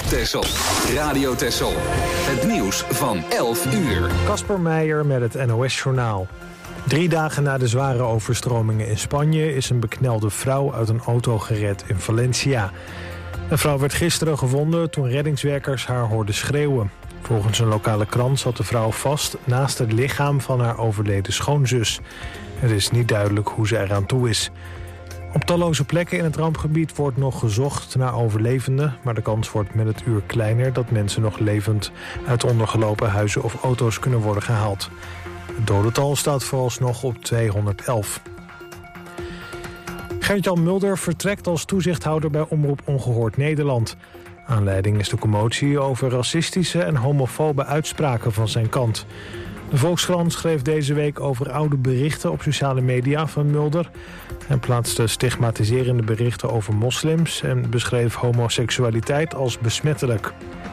Texel. Radio Texel. Het nieuws van 11 uur. Kasper Meijer met het NOS-journaal. 3 dagen na de zware overstromingen in Spanje is een beknelde vrouw uit een auto gered in Valencia. De vrouw werd gisteren gevonden toen reddingswerkers haar hoorden schreeuwen. Volgens een lokale krant zat de vrouw vast naast het lichaam van haar overleden schoonzus. Het is niet duidelijk hoe ze eraan toe is. Op talloze plekken in het rampgebied wordt nog gezocht naar overlevenden, maar de kans wordt met het uur kleiner dat mensen nog levend uit ondergelopen huizen of auto's kunnen worden gehaald. Het dodental staat vooralsnog op 211. Gert-Jan Mulder vertrekt als toezichthouder bij Omroep Ongehoord Nederland. Aanleiding is de commotie over racistische en homofobe uitspraken van zijn kant. De Volkskrant schreef deze week over oude berichten op sociale media van Mulder. Hij plaatste stigmatiserende berichten over moslims en beschreef homoseksualiteit als besmettelijk.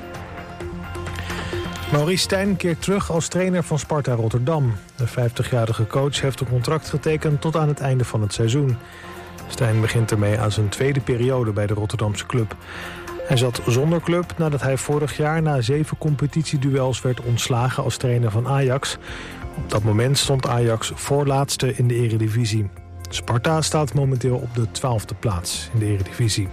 Maurice Stijn keert terug als trainer van Sparta Rotterdam. De 50-jarige coach heeft een contract getekend tot aan het einde van het seizoen. Stijn begint ermee aan zijn tweede periode bij de Rotterdamse club. Hij zat zonder club nadat hij vorig jaar na 7 competitieduels werd ontslagen als trainer van Ajax. Op dat moment stond Ajax voorlaatste in de Eredivisie. Sparta staat momenteel op de 12e plaats in de Eredivisie.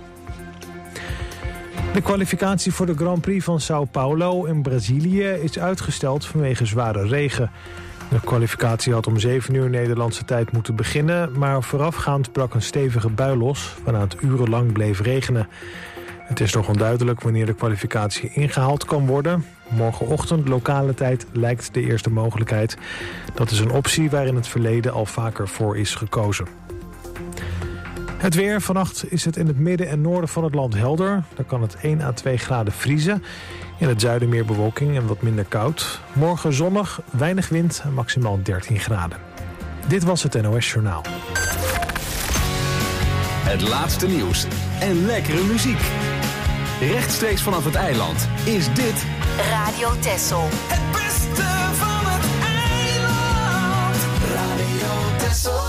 De kwalificatie voor de Grand Prix van Sao Paulo in Brazilië is uitgesteld vanwege zware regen. De kwalificatie had om 7 uur Nederlandse tijd moeten beginnen, maar voorafgaand brak een stevige bui los, waarna het urenlang bleef regenen. Het is nog onduidelijk wanneer de kwalificatie ingehaald kan worden. Morgenochtend lokale tijd lijkt de eerste mogelijkheid. Dat is een optie waar in het verleden al vaker voor is gekozen. Het weer. Vannacht is het in het midden en noorden van het land helder. Dan kan het 1 à 2 graden vriezen. In het zuiden meer bewolking en wat minder koud. Morgen zonnig, weinig wind en maximaal 13 graden. Dit was het NOS Journaal. Het laatste nieuws en lekkere muziek. Rechtstreeks vanaf het eiland is dit Radio Texel. Het beste van het eiland. Radio Texel.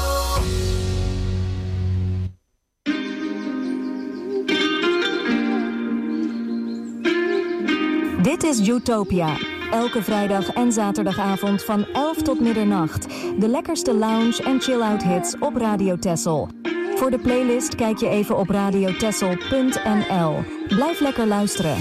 Dit is Utopia. Elke vrijdag en zaterdagavond van 11 tot middernacht. De lekkerste lounge en chill-out hits op Radio Texel. Voor de playlist kijk je even op radiotexel.nl. Blijf lekker luisteren.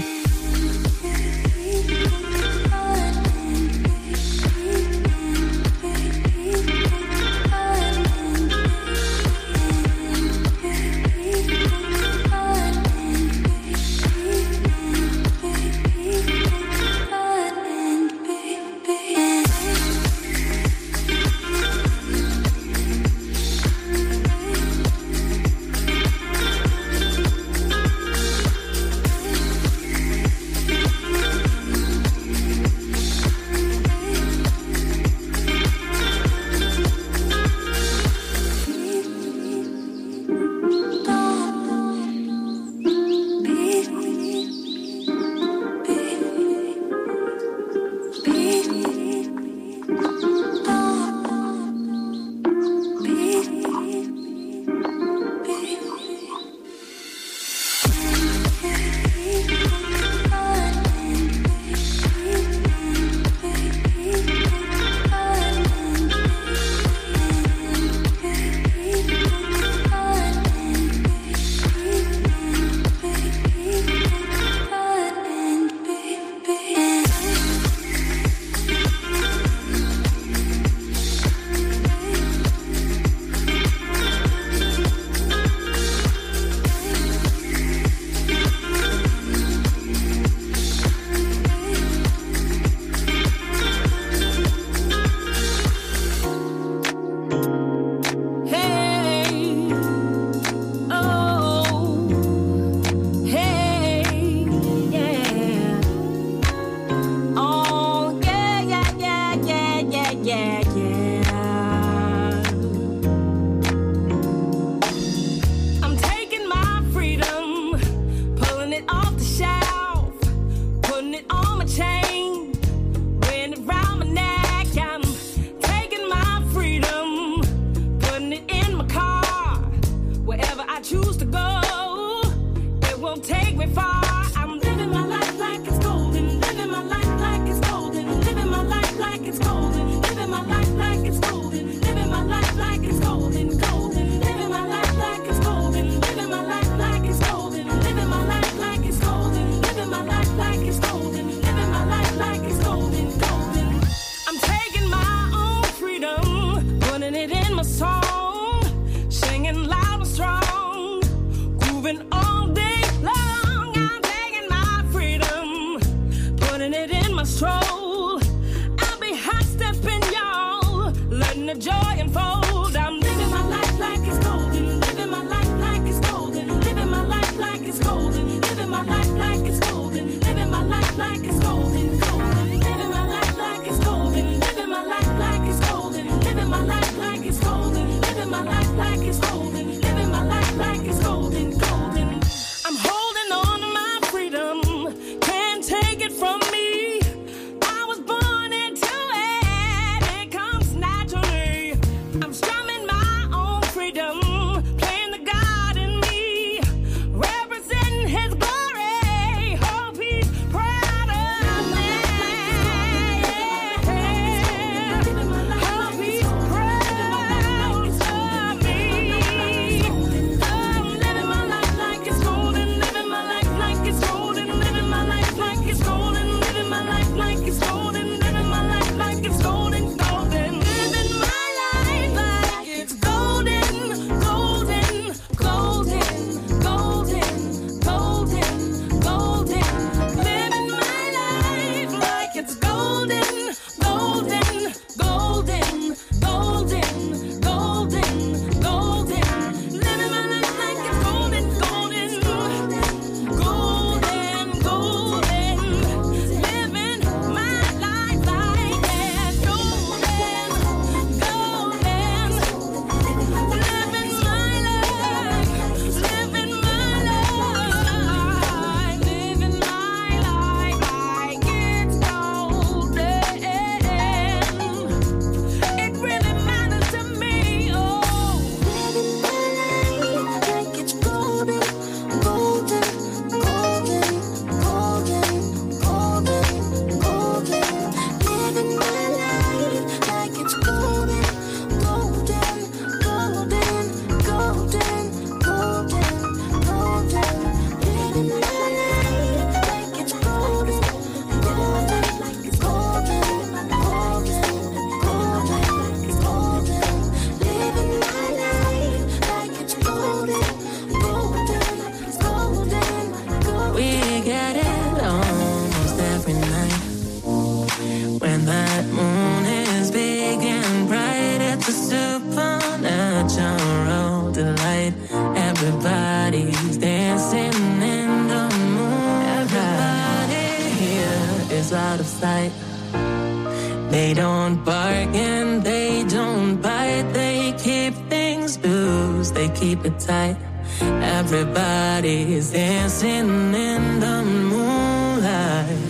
light. Everybody's dancing in the moonlight. Everybody here is out of sight. They don't bark and they don't bite. They keep things loose, they keep it tight. Everybody's dancing in the moonlight.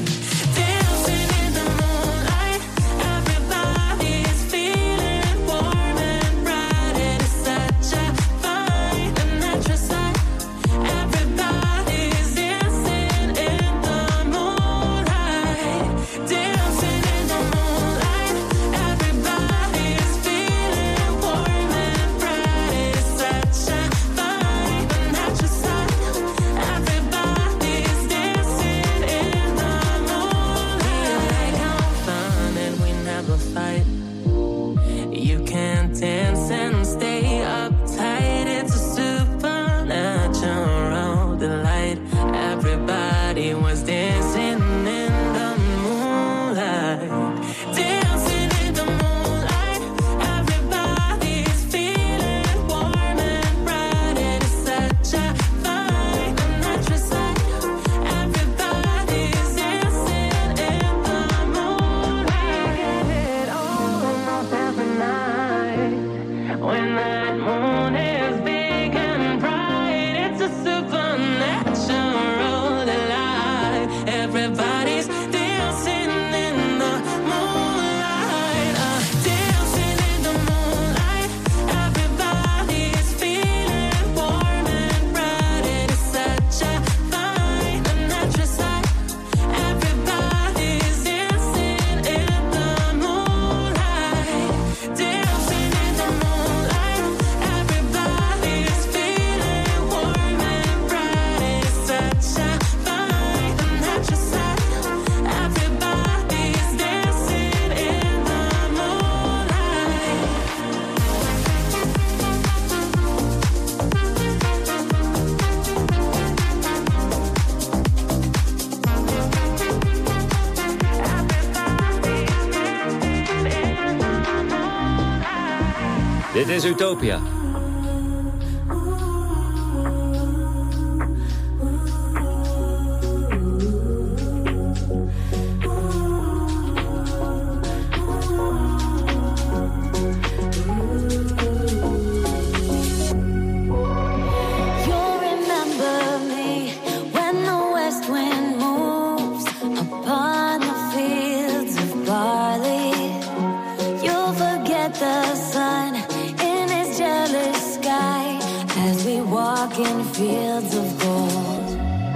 Dit is Utopia. Fields of gold.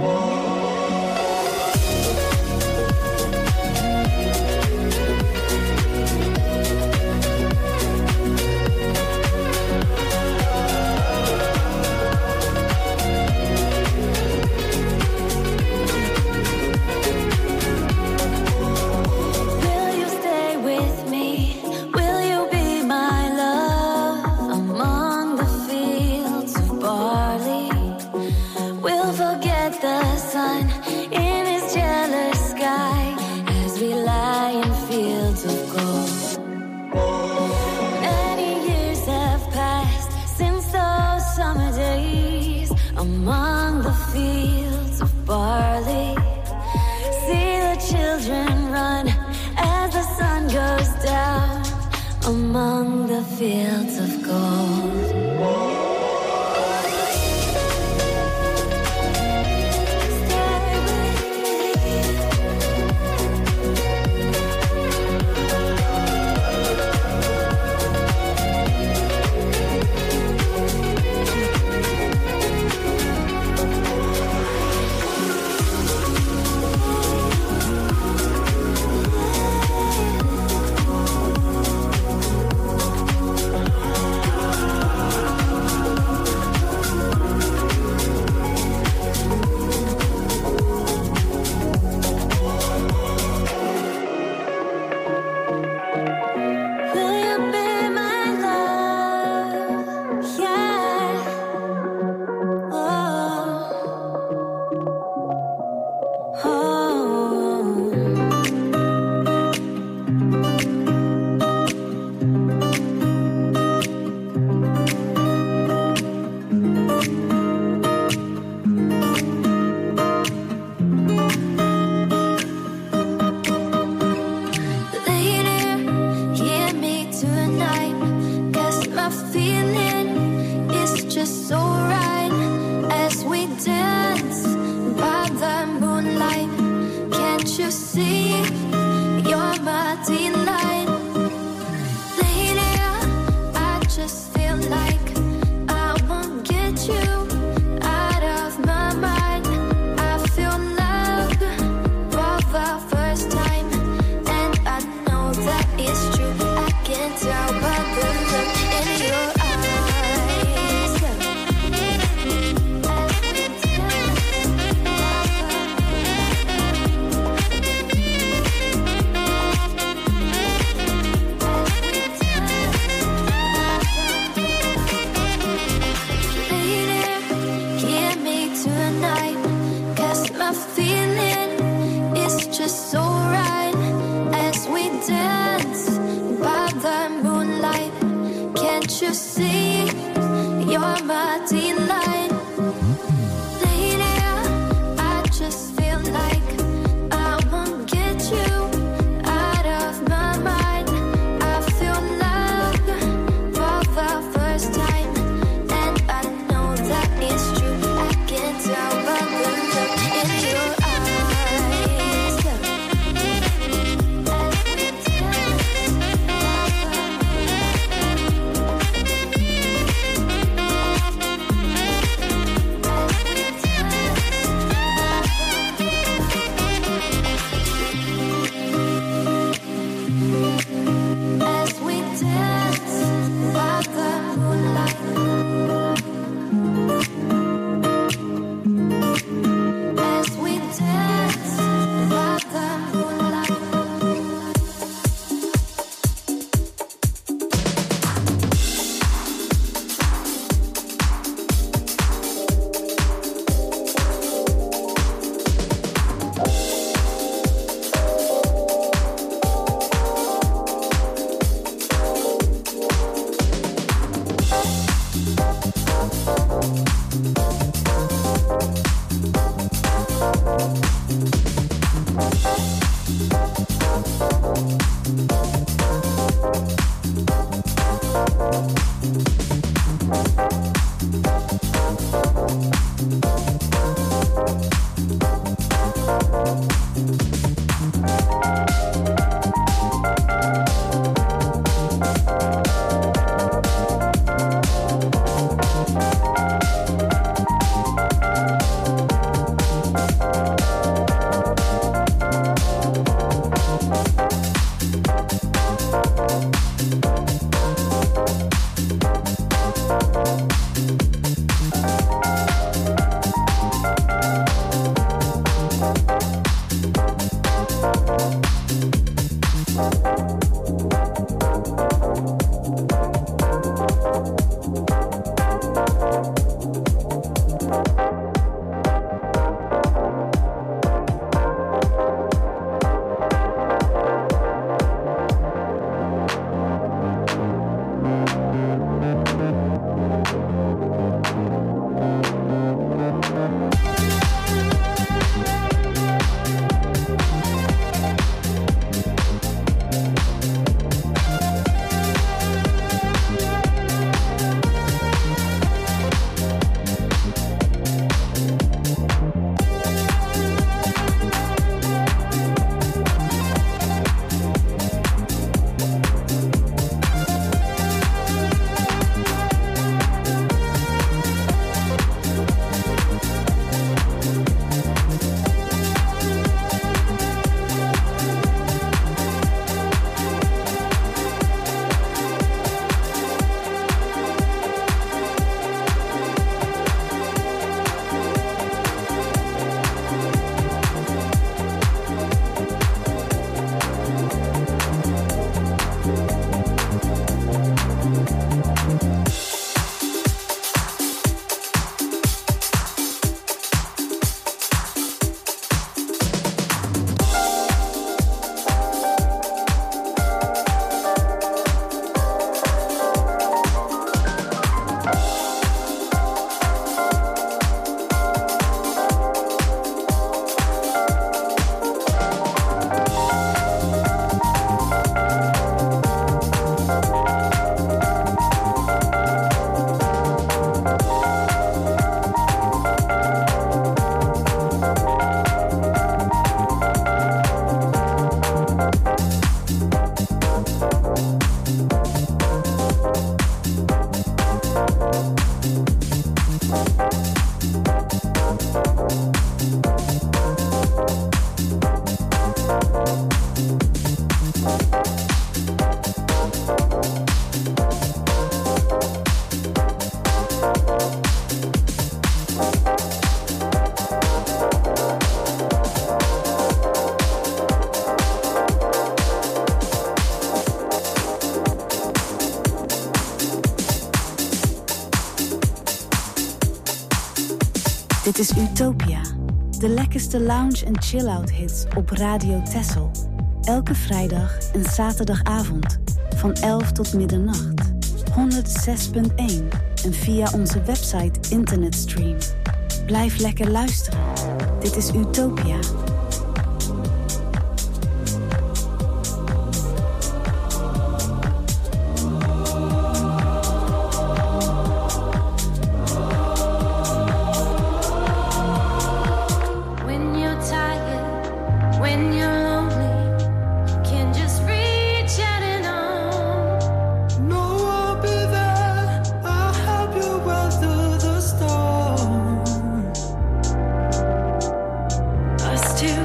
Will you stay with me? Will you be my love among the fields of barley? We'll forget the sun in his jealous sky as we lie in fields of gold. Many years have passed since those summer days among the fields of barley. See the children run as the sun goes down among the fields of gold. just so right as we dance by the moonlight. Can't you see you're my delight? Lady, I just feel like I won't get you out of my mind. I feel love for the first time, and I know that it's true. I can tell by the look in your eyes. My feeling is just so right as we dance by the moonlight. Can't you see you're my delight? Lady, I just feel like I won't get you out of my mind. I feel love for the first time, and I know that it's true. I can tell by the look in your eyes. As we dance by the moonlight. As we dance by the moonlight. Dit is Utopia. De lekkerste lounge- en chill-out hits op Radio Texel. Elke vrijdag en zaterdagavond. Van 11 tot middernacht. 106.1 en via onze website internetstream. Blijf lekker luisteren. Dit is Utopia. Still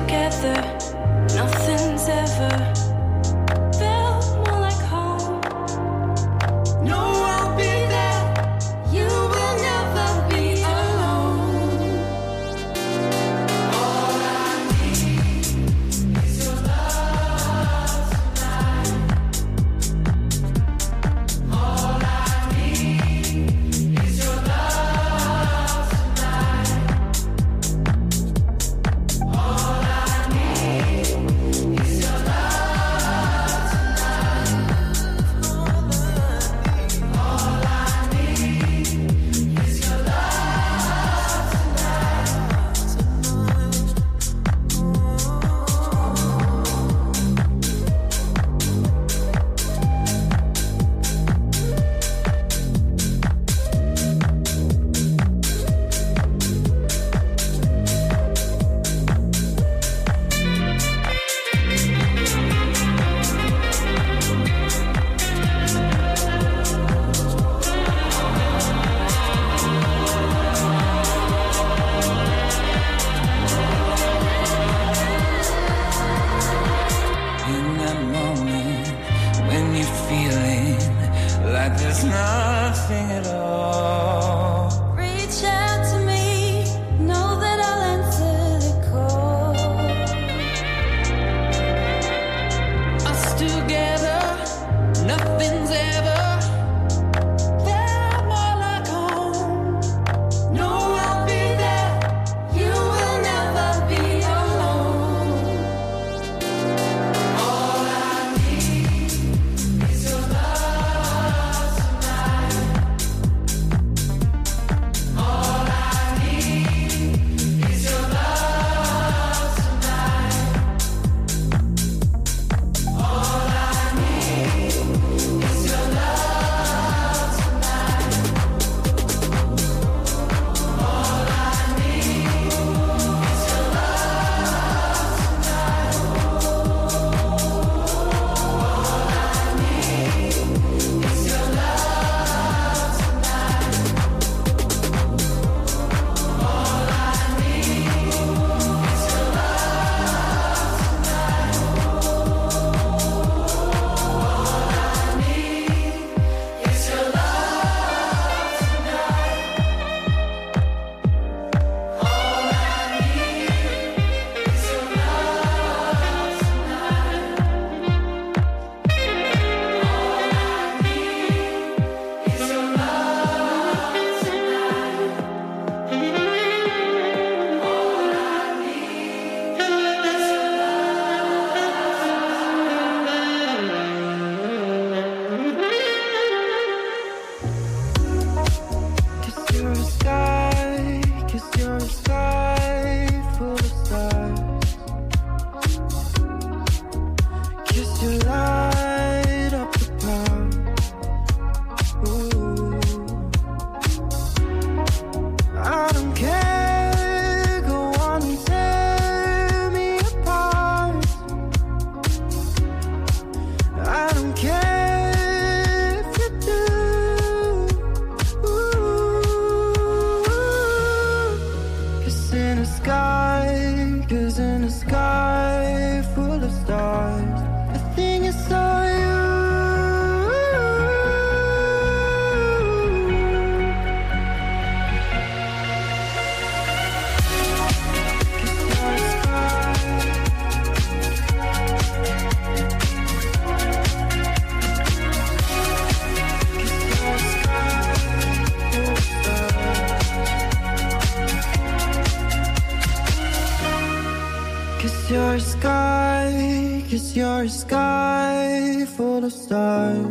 'Cause you're a sky, 'cause you're a sky full of stars.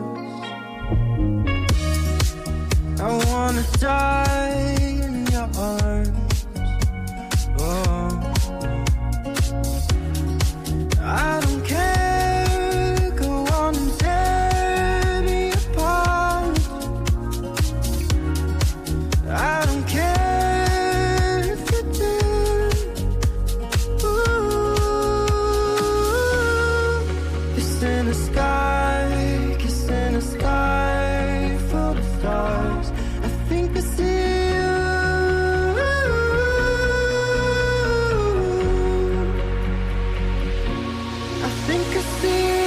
I wanna die in your arms. Oh. I don't care, go on and tear me apart. I don't care if you do. Ooh. Kiss in the sky, kiss in the sky full of stars. I think I see you. I think I see you.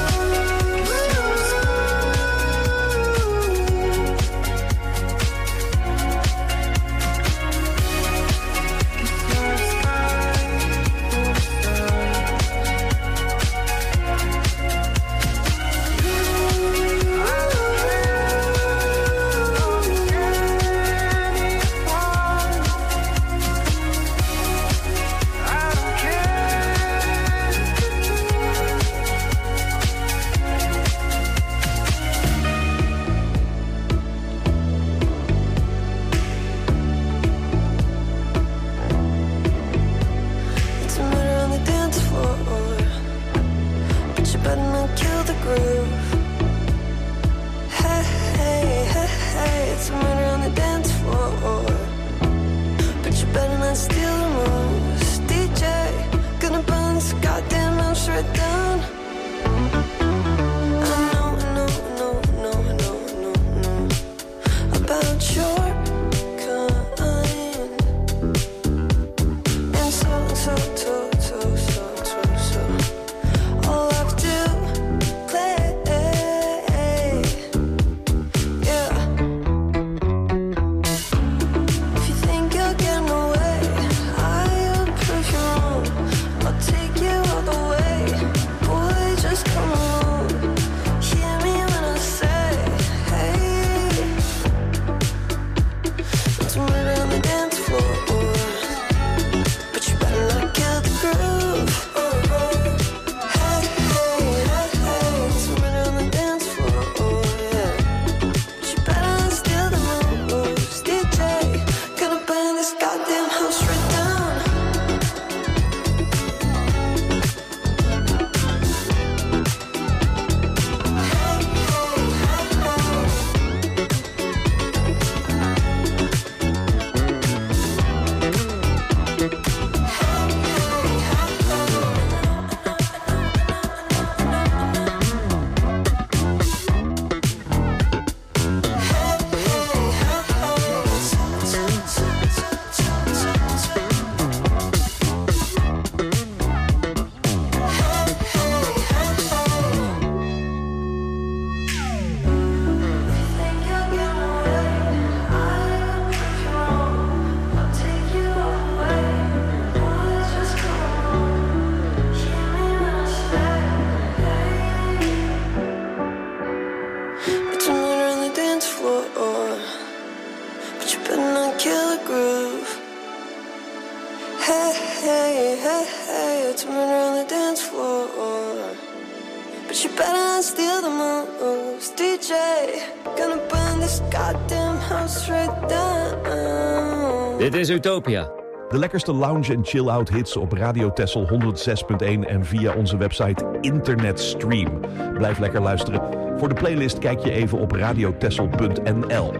Dit is Utopia. De lekkerste lounge en chill-out hits op Radio Texel 106.1 en via onze website Internetstream. Blijf lekker luisteren. Voor de playlist kijk je even op radiotexel.nl.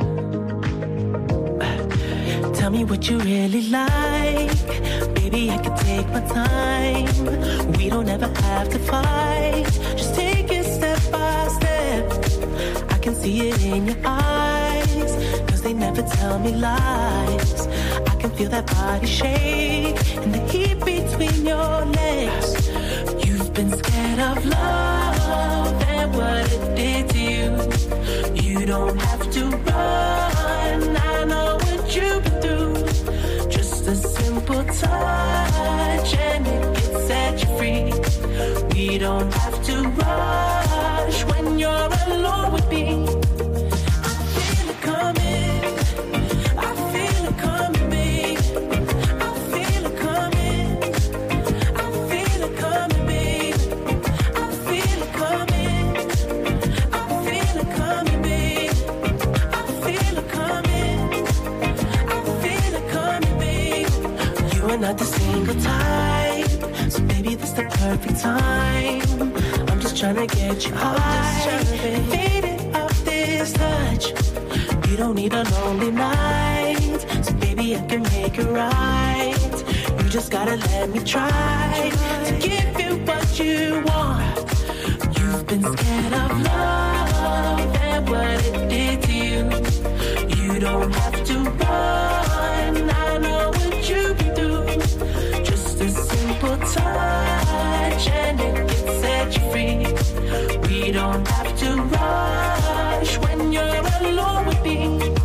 Tell me what you really like. Baby, I can take my time. We don't ever have to fight. Just take it step by step. I can see it in your eyes. 'Cause they never tell me lies. I can feel that body shake and the heat between your legs. You've been scared of love and what it did to you. You don't have to run. I know what you've been through. Just a simple touch and it can set you free. We don't have to rush when you're alone with me. I feel it coming. I feel it coming, babe. I feel it coming. I not the single type, so baby, this the perfect time. I'm just tryna get you high, faded off this touch. You don't need a lonely night, so baby, I can make it right. You just gotta let me try to give you what you want. You've been scared of love and what it did to you. You don't have to run, I know what you can do. Just a simple touch and it can set you free. We don't have to rush when you're alone with me.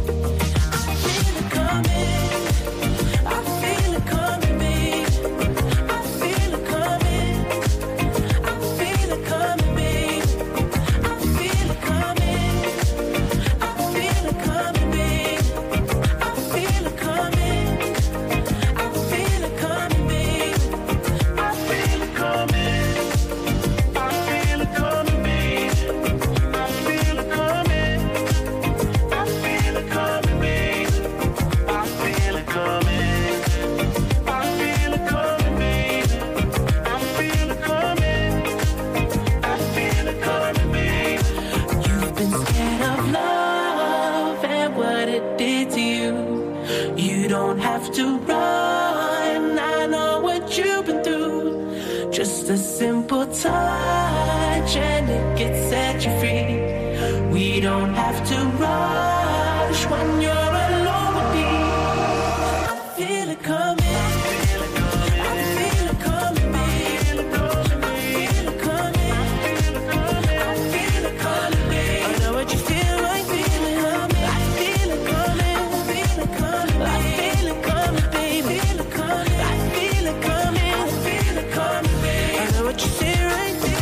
I feel it coming, I feel it coming, babe. I feel it coming, I feel it coming, babe. I feel it coming, I feel it coming, babe. I feel it coming, I feel it coming, babe. I feel it coming, I feel it coming, babe. I feel it coming, I feel it coming, babe. I feel it coming, I feel it coming, babe. I feel it coming, I feel it coming, babe. You've been scared of love and what it did to you. You don't have to run, I know what you've been through. Just a simple touch and it can set you free. We don't have to rush when you're alone with me. I feel it coming, I feel it coming, I feel it coming, babe. I feel it coming, I feel it coming, babe. I know what you feel like, feeling coming. I feel it coming, I feel it coming, I feel it coming, babe. I feel it coming, I feel it coming, I feel it coming, babe. I know what you say right, feeling.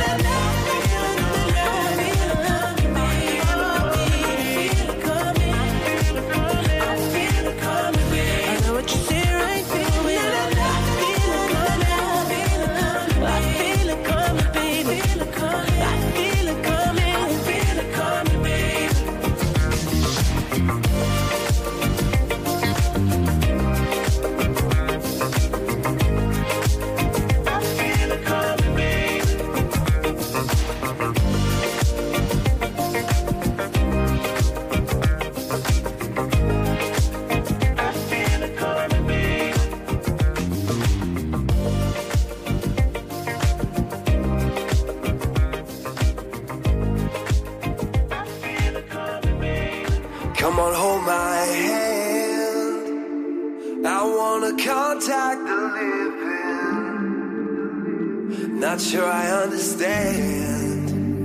Come on, hold my hand. I wanna contact the living. Not sure I understand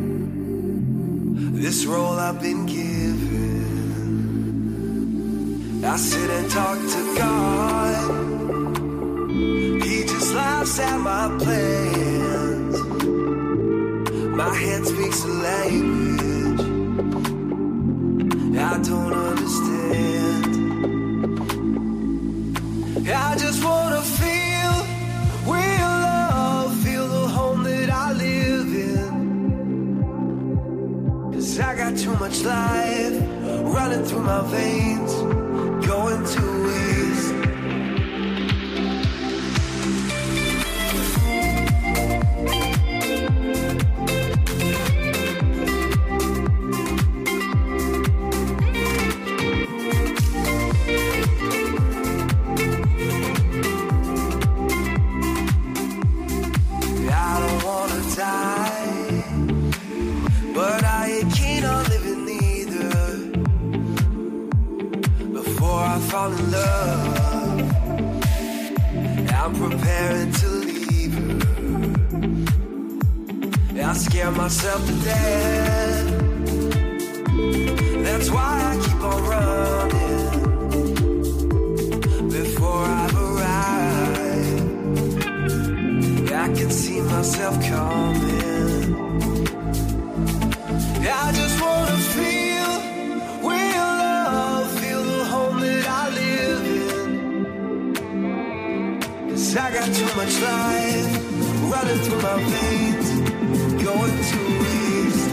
this role I've been given. I sit and talk to God. He just laughs at my plans. My head speaks a language I don't understand. I just wanna feel real love, feel the home that I live in. 'Cause I got too much life running through my veins, going to waste. Fall in love, I'm preparing to leave her. I scare myself to death. That's why I keep on running before I've arrived. I can see myself coming. I just wanna feel real love, feel the home that I live in. 'Cause I got too much life running through my veins, going to waste.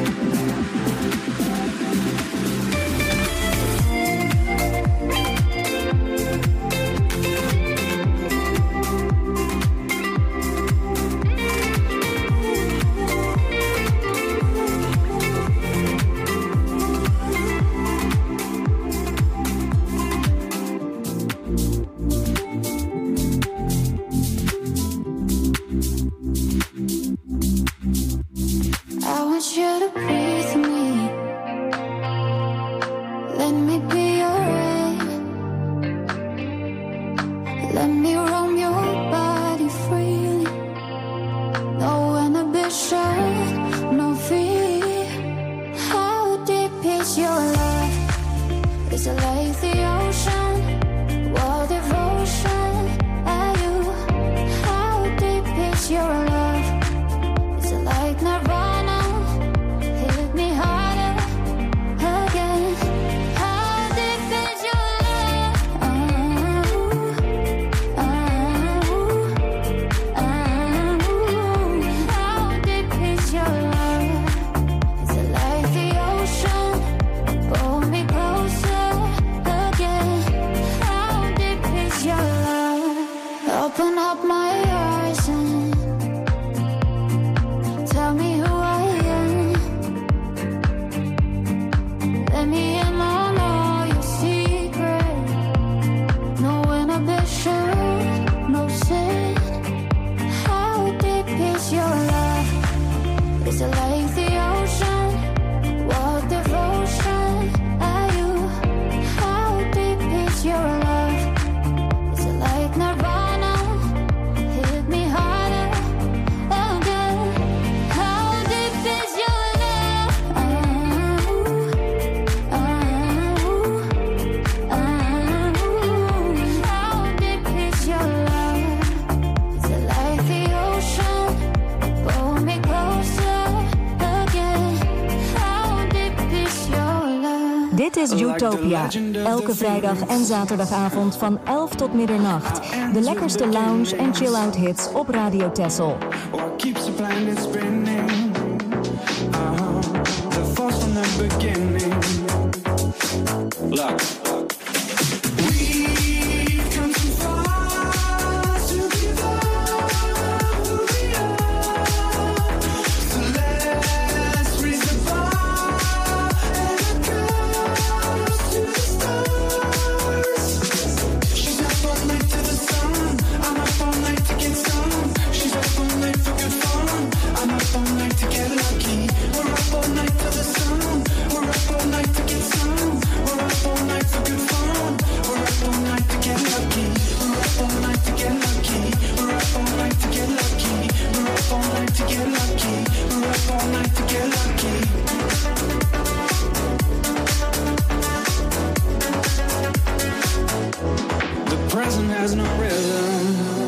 Let me roam your body freely. No inhibition, no fear. How deep is your love? Is it like the ocean? What devotion are you? How deep is your love? Is it like Nirvana? Hit me harder again. How deep is your love? How deep is your love? Is it like the ocean? Pull me closer again. How deep is your love? Open up my eyes and tell me who I am. Let me in on all your secrets. No inhibition, no sin. How deep is your love? Is it like the ocean? What devotion are you? How deep is your love? Is it like Nirvana? Hit me harder again. How deep is your love? How deep is your love? Is it like the ocean? Pull me closer again. How deep is your love? Dit is Utopia. Elke vrijdag en zaterdagavond van 11 tot middernacht. De lekkerste lounge en chill-out hits op Radio Texel. What keeps the planet spinning? The force from the beginning. Look. We've come too far to give up who we are. So let's raise the bar and across to the stars. She's up all night to the sun. I'm up all night to get some. She's up all night for good fun. I'm up all night to get lucky. We're up all night to the sun. We're up all night to get some. We're up all night for good fun. We're up all night to get lucky. We're up all night to get lucky. We're up all night to get lucky. We're up all night to get lucky. We're up all night to get lucky. The present has no rhythm.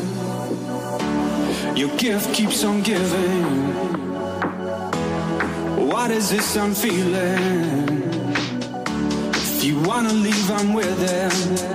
Your gift keeps on giving. What is this I'm feeling? If you wanna leave, I'm with it.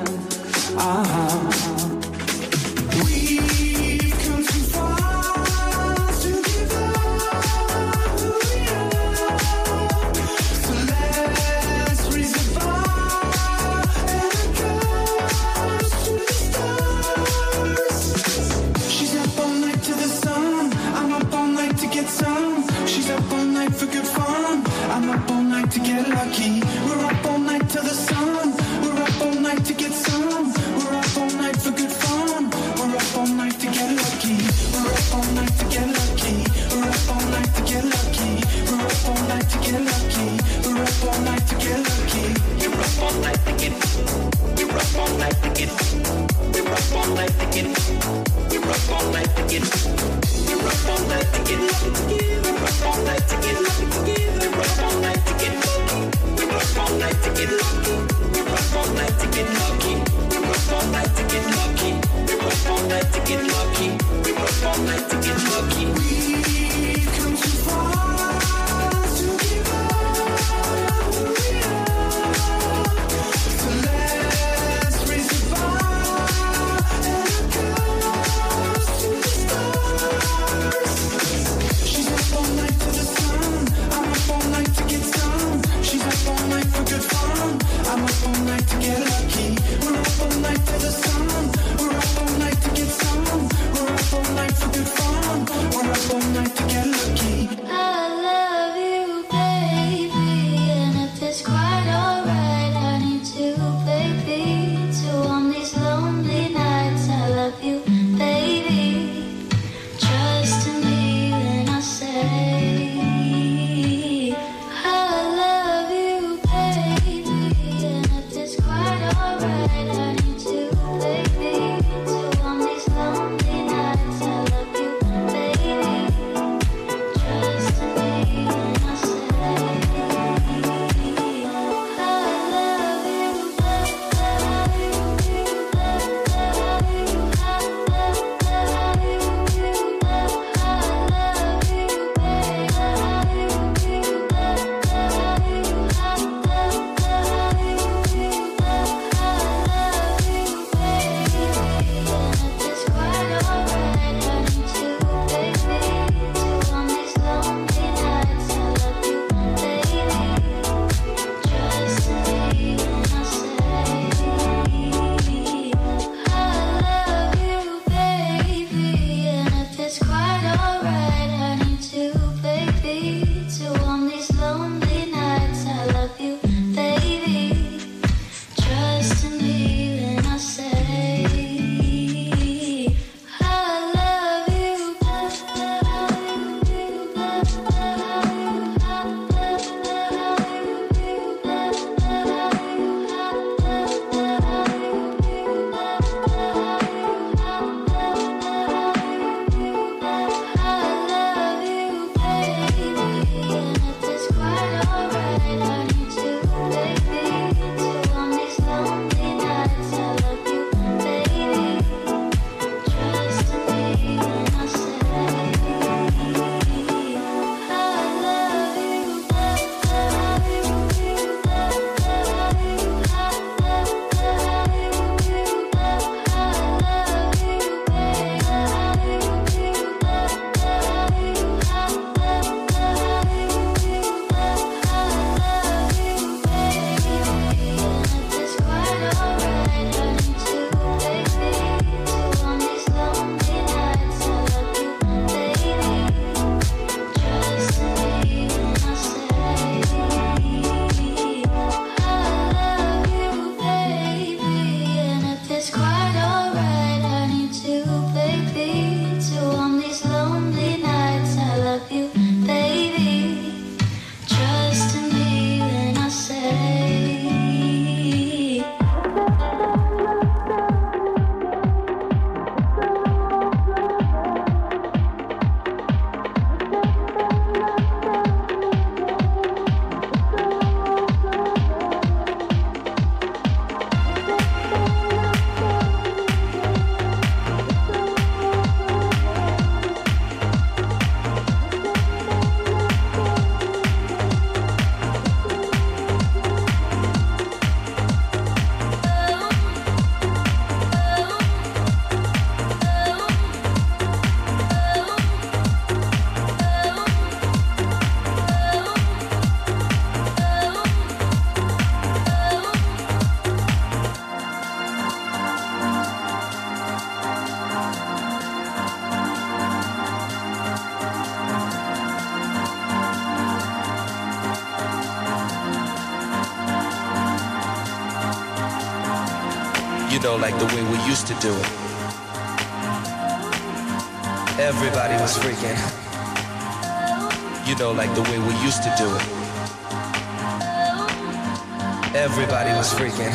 We've come too far to give up who we are. So let's raise the bar and across to the stars. She's up all night to the sun. I'm up all night to get some. She's up all night for good fun. I'm up all night to get lucky. We're up all night to the sun. We're up all night to get some. We're up all it's quite alright. I need to play B2 on these lonely nights. I love you, baby. Trust in me when I say. You know, like the way we used to do it. Everybody was freaking. You know, like the way we used to do it. Everybody was freaking.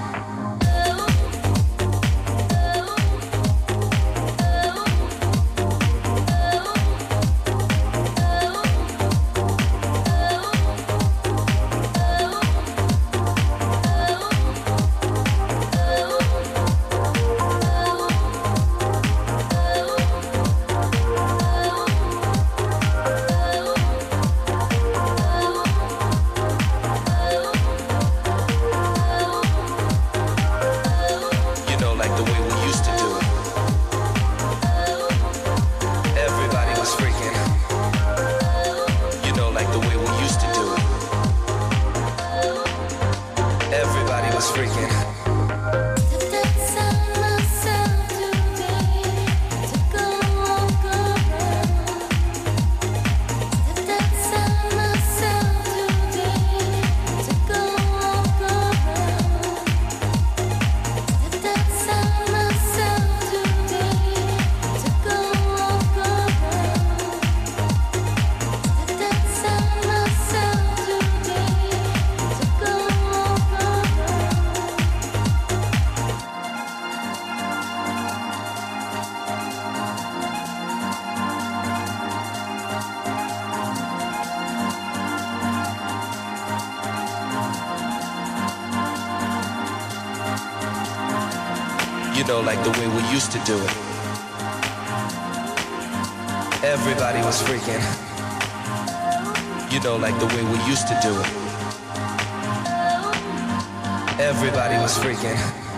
You know, like the way we used to do it. Everybody was freaking. You know, like the way we used to do it. Everybody was freaking.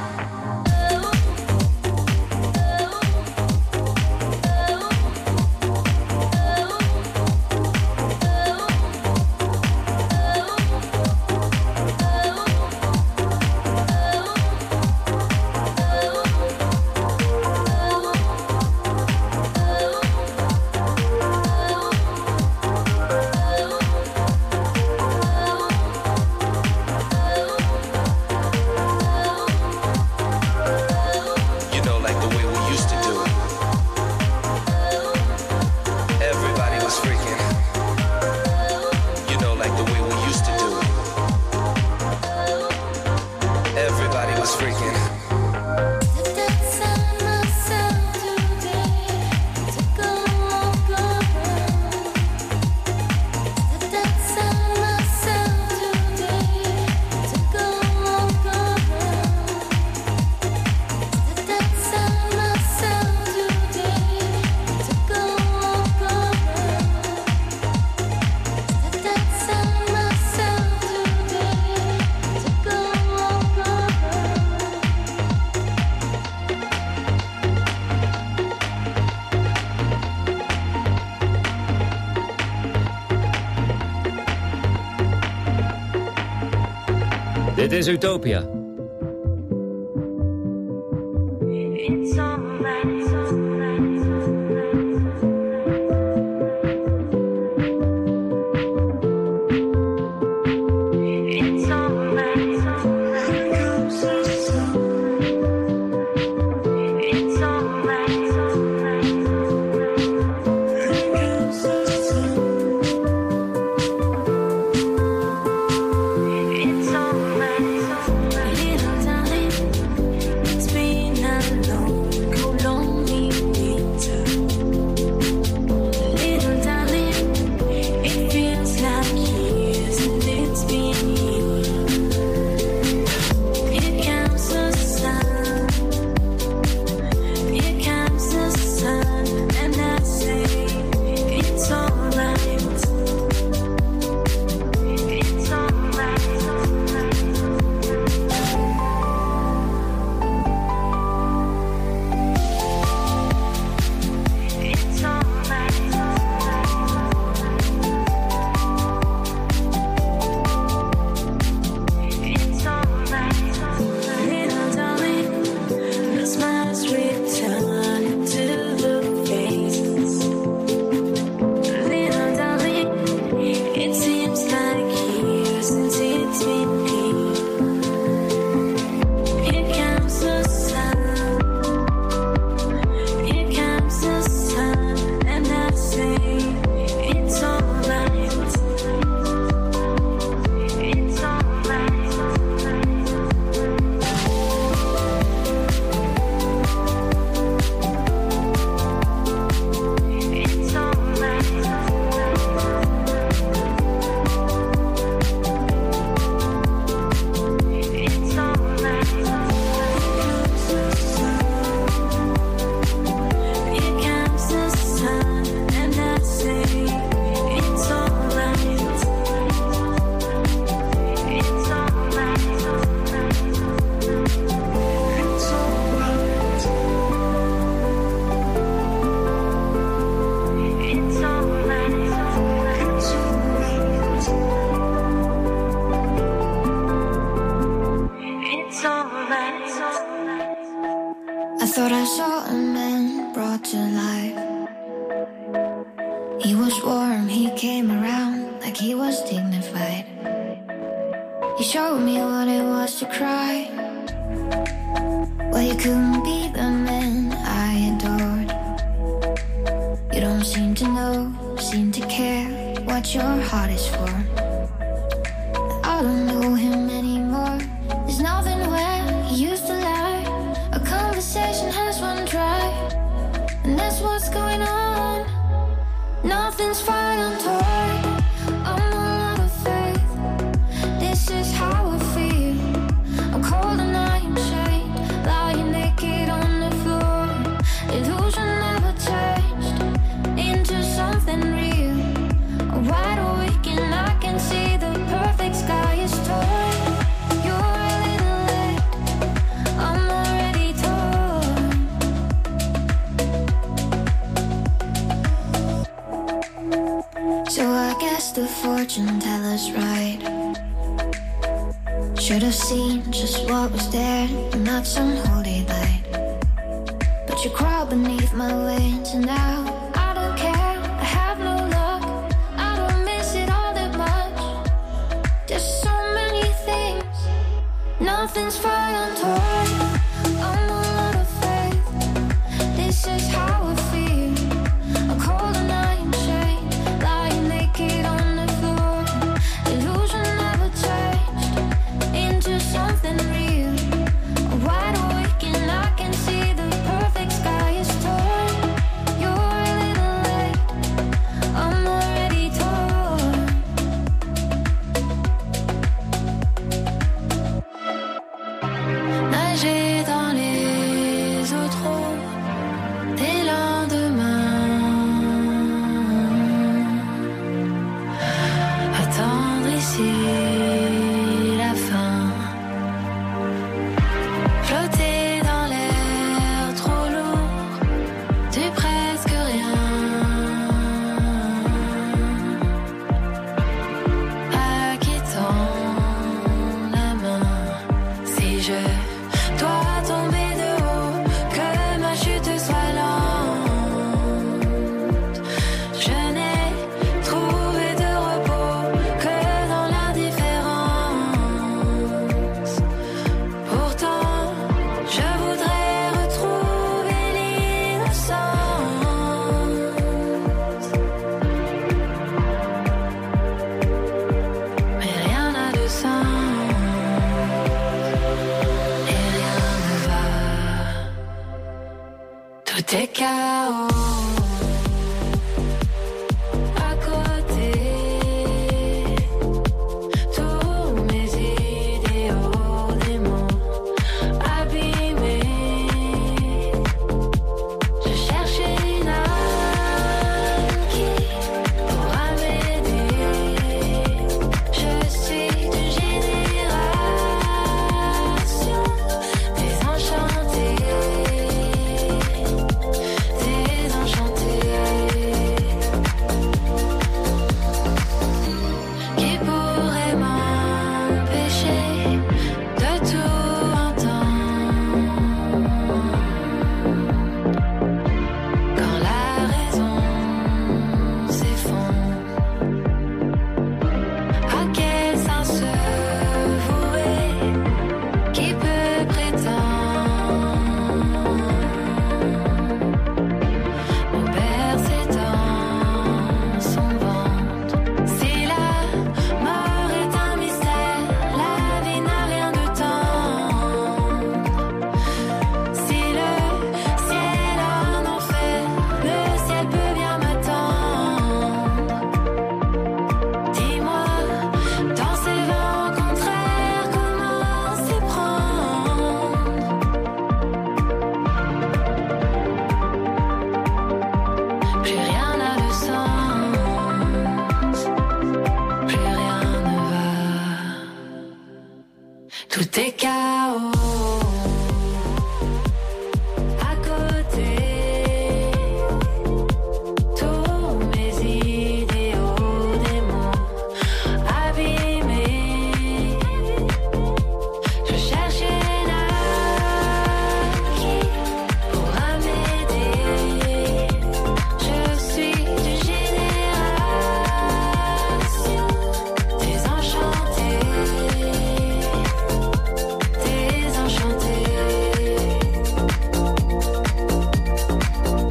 Dit is Utopia. I thought I saw a man brought to life. He was warm, he came around like he was dignified. He showed me what it was to cry. Well, you couldn't be the man I adored. You don't seem to know, seem to care what your heart is for. I don't know him anymore. There's nothing where he used to lie. A conversation has run dry, and that's what's going on. Nothing's fine, I'm torn. I'm all out of faith. This is how I feel. I'm cold and I am chained, lying naked on the floor. Illusion never changed into something real. I'm wide awake and I can see the perfect sky is torn. You're a little late, I'm already torn. So I guess the fortune teller's right. Should have seen just what was there and not some holy light. But you crawl beneath my wings and now I don't care, I have no luck. I don't miss it all that much. There's so many things. Nothing's fine, I'm torn. I'm all out of faith. This is how I feel. I'm cold and I am chained, lying naked on the floor. Illusion never changed into something real. I'm wide awake and I can see the perfect sky is torn. You're a little late, I'm already torn. Nager dans les eaux trop des lendemains. Attendre ici la fin. Flotter dans l'air trop lourd du presque rien. Acquittant la main. Si je dois tomber de haut, que ma chute soit lente. Je n'ai trouvé de repos que dans l'indifférence. Pourtant, je voudrais retrouver l'innocence. Mais rien n'a de sens et rien ne va. Tout est chaos. À côté, tous mes idéaux, démons abîmés. Je cherchais une âme qui pourra m'aider. Je suis d'une génération désenchantée, désenchantée.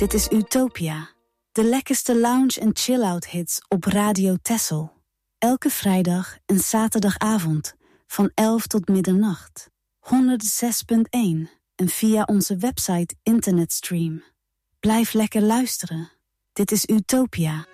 Dit is Utopia. De lekkerste lounge- en chill-out hits op Radio Texel. Elke vrijdag en zaterdagavond van 11 tot middernacht. 106.1 en via onze website internetstream. Blijf lekker luisteren. Dit is Utopia.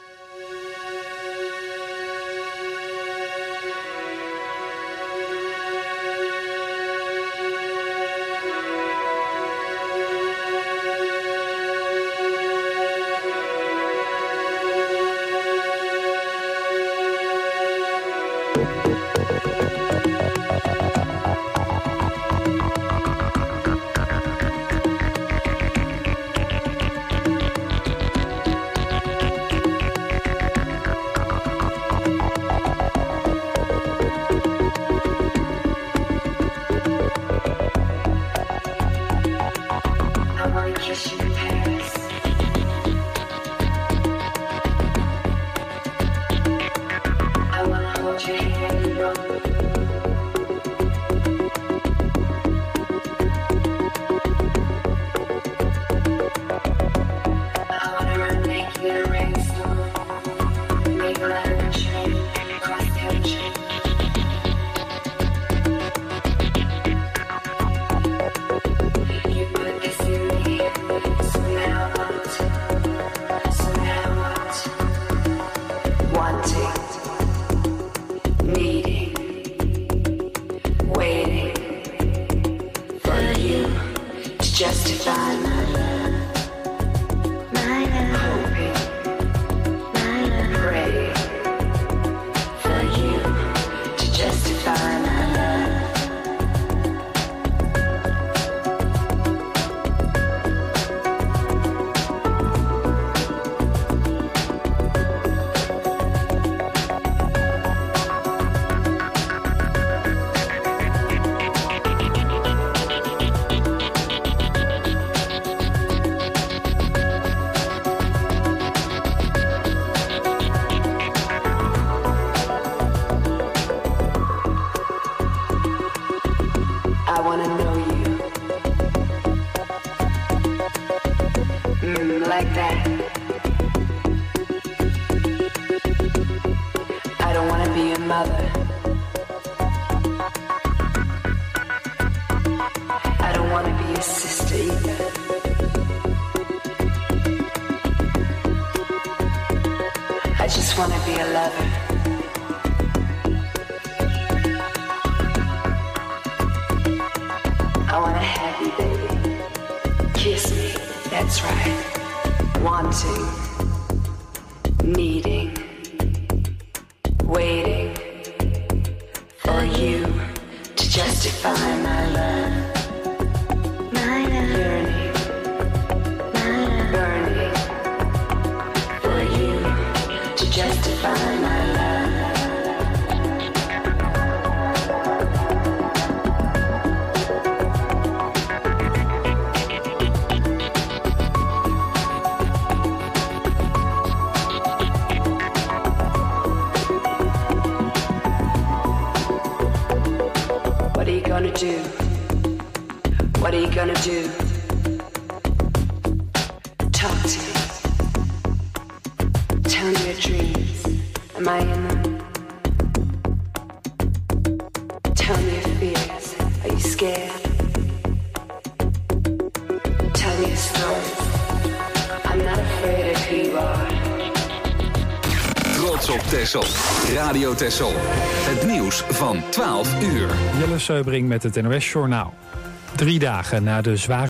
Radio Texel. Het nieuws van 12 uur. Jelle Seubring met het NOS Journaal. 3 dagen na de zware